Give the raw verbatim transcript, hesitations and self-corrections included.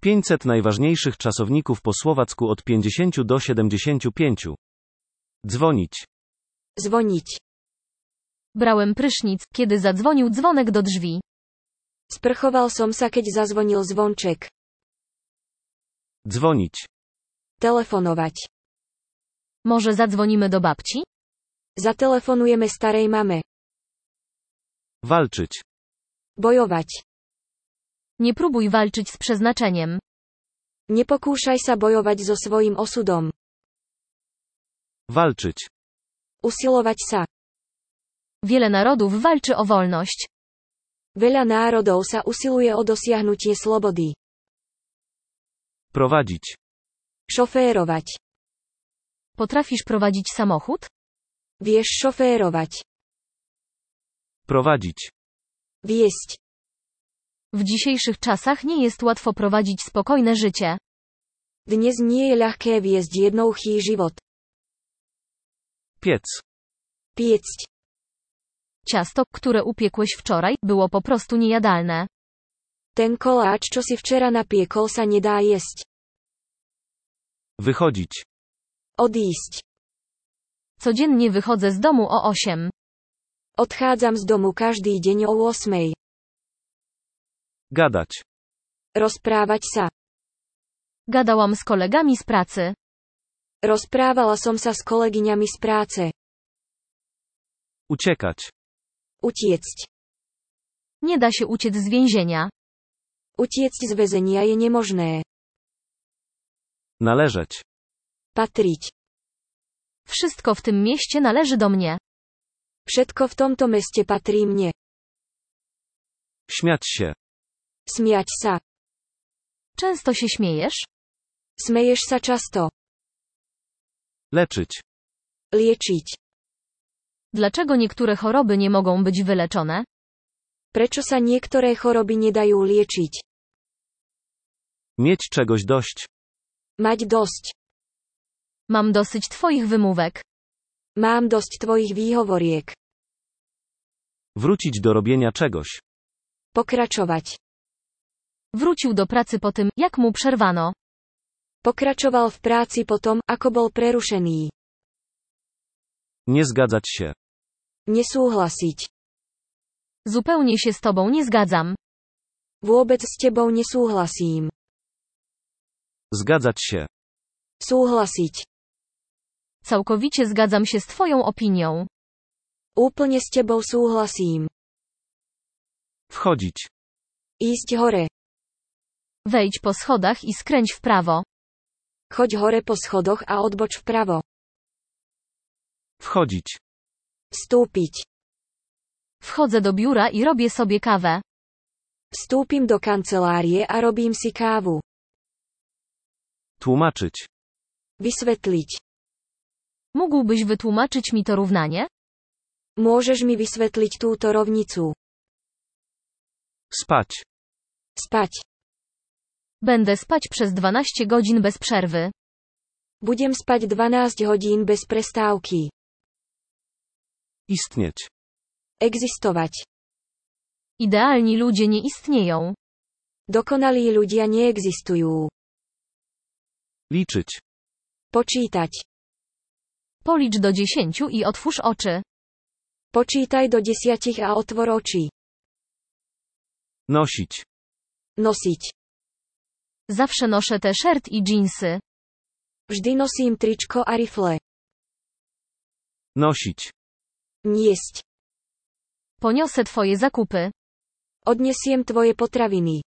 pięćset najważniejszych czasowników po słowacku od pięćdziesięciu do siedemdziesięciu pięciu. Dzwonić. Dzwonić. Brałem prysznic, kiedy zadzwonił dzwonek do drzwi. Sprchoval som sa, keď zazvonil zvonček. Dzwonić. Telefonovať. Może zadzwonimy do babci? Zatelefonujeme starej mame. Walczyć. Bojovať. Nie próbuj walczyć z przeznaczeniem. Nepokúšaj sa bojovať so svojím osudom. Walczyć. Usilovať sa. Wiele narodów walczy o wolność. Veľa národov sa usiluje o dosiahnutie slobody. Prowadzić. Šoférovať. Potrafisz prowadzić samochód? Vieš šoférovať. Prowadzić. Viesť. W dzisiejszych czasach nie jest łatwo prowadzić spokojne życie. Dnes nie je ľahké viesť jednouchý život. Piec. Piecť. Ciasto, które upiekłeś wczoraj, było po prostu niejadalne. Ten koláč, čo si včera napiekol, sa nedá jesť. Wychodzić. Odísť. Codziennie wychodzę z domu o osiem. Odchádzam z domu každý deň o ôsmej. Gadać. Rozprávať sa. Gadałam z kolegami z pracy. Rozprávala som sa s kolegyňami z práce. Uciekać. Utiecť. Nie da się uciec z więzienia. Utiecť z väzenia je nemožné. Należeć. Patriť. Wszystko w tym mieście należy do mnie. Všetko v tomto meste patrí mne. Śmiać się. Smiať sa. Często się śmiejesz? Smeješ sa často. Leczyć. Liečiť. Dlaczego niektóre choroby nie mogą być wyleczone? Prečo sa niektoré choroby nedajú liečiť? Mieć czegoś dość. Mať dosť. Mam dosyć twoich wymówek. Mám dosť tvojich výhovoriek. Wrócić do robienia czegoś. Pokračovať. Wrócił do pracy po tym, jak mu przerwano. Pokračoval v práci potom, ako bol prerušený. Nie zgadzać się. Nesúhlasiť. Zupełnie się z tobą nie zgadzam. Vôbec s tebou nesúhlasím. Zgadzać się. Súhlasiť. Całkowicie zgadzam się z twoją opinią. Úplne s tebou súhlasím. Wchodzić. Ísť hore. Wejdź po schodach i skręć w prawo. Choď hore po schodoch a odboč vpravo. Wchodzić. Vstúpiť. Wchodzę do biura i robię sobie kawę. Vstúpim do kancelárie a robím si kávu. Tłumaczyć. Vysvetliť. Mógłbyś wytłumaczyć mi to równanie? Môžeš mi vysvetliť túto rovnicu? Spać. Spať. Będę spać przez dwanaście godzin bez przerwy. Budem spať dvanásť hodín bez prestávky. Istnieć. Existovať. Idealni ludzie nie istnieją. Dokonalí ľudia neexistujú. Liczyć. Počítať. Policz do dziesięciu i otwórz oczy. Počítaj do desiatich a otvor oči. Nosić. Nosiť. Zawsze noszę t-shirt i dżinsy. Vždy nosím tričko a rifle. Nosić. Niesť. Poniosę twoje zakupy. Odnesiem tvoje potraviny.